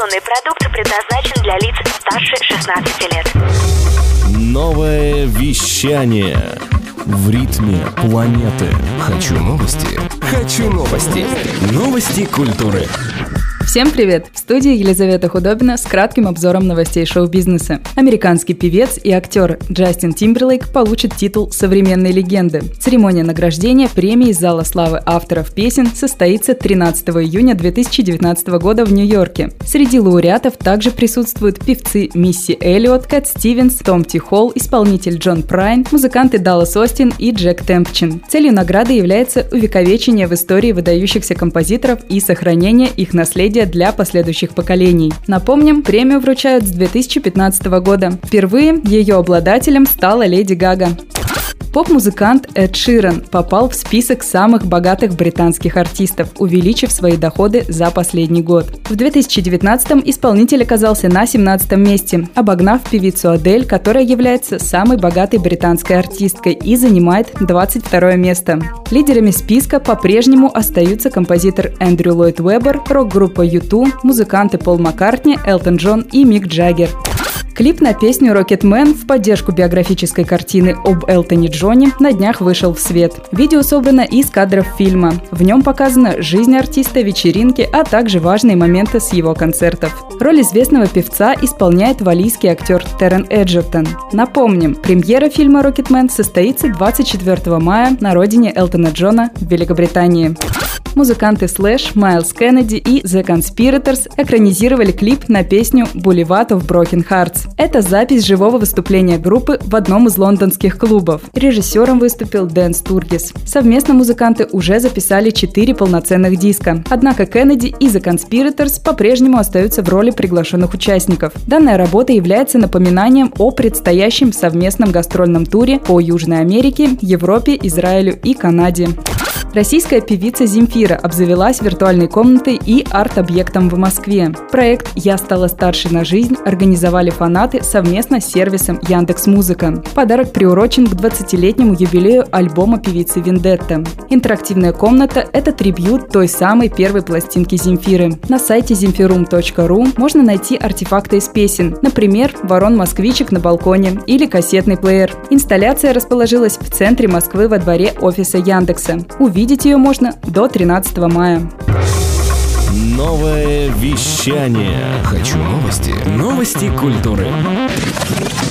Информационный продукт предназначен для лиц старше 16 лет. Новое вещание в ритме планеты. Хочу новости. Хочу новости. Новости культуры. Всем привет! В студии Елизавета Худобина с кратким обзором новостей шоу-бизнеса. Американский певец и актер Джастин Тимберлейк получит титул современной легенды. Церемония награждения премии Зала славы авторов песен состоится 13 июня 2019 года в Нью-Йорке. Среди лауреатов также присутствуют певцы Мисси Эллиот, Кэт Стивенс, Том Ти Холл, исполнитель Джон Прайн, музыканты Даллас Остин и Джек Темпчин. Целью награды является увековечение в истории выдающихся композиторов и сохранение их наследия для последующих поколений. Напомним, премию вручают с 2015 года. Впервые ее обладателем стала Леди Гага. Поп-музыкант Эд Ширан попал в список самых богатых британских артистов, увеличив свои доходы за последний год. В 2019-м исполнитель оказался на 17-м месте, обогнав певицу Адель, которая является самой богатой британской артисткой и занимает 22-е место. Лидерами списка по-прежнему остаются композитор Эндрю Ллойд Уэббер, рок-группа U2, музыканты Пол Маккартни, Элтон Джон и Мик Джаггер. Клип на песню «Rocketman» в поддержку биографической картины об Элтоне Джоне на днях вышел в свет. Видео собрано из кадров фильма. В нем показана жизнь артиста, вечеринки, а также важные моменты с его концертов. Роль известного певца исполняет валлийский актер Террен Эджертон. Напомним, премьера фильма «Rocketman» состоится 24 мая на родине Элтона Джона в Великобритании. Музыканты Slash, Майлз Кеннеди и The Conspirators экранизировали клип на песню «Boulevard of Broken Hearts». Это запись живого выступления группы в одном из лондонских клубов. Режиссером выступил Дэн Стургис. Совместно музыканты уже записали 4 полноценных диска. Однако Кеннеди и The Conspirators по-прежнему остаются в роли приглашенных участников. Данная работа является напоминанием о предстоящем совместном гастрольном туре по Южной Америке, Европе, Израилю и Канаде. Российская певица Земфира обзавелась виртуальной комнатой и арт-объектом в Москве. Проект «Я стала старше на жизнь» организовали фанаты совместно с сервисом Яндекс.Музыка. Подарок приурочен к 20-летнему юбилею альбома певицы Вендетта. Интерактивная комната – это трибьют той самой первой пластинки Земфиры. На сайте zemfiroom.ru можно найти артефакты из песен, например, ворон-москвичек на балконе или кассетный плеер. Инсталляция расположилась в центре Москвы во дворе офиса Яндекса. Увидеть ее можно до 13 мая. Новое вещание. Хочу новости. Новости культуры.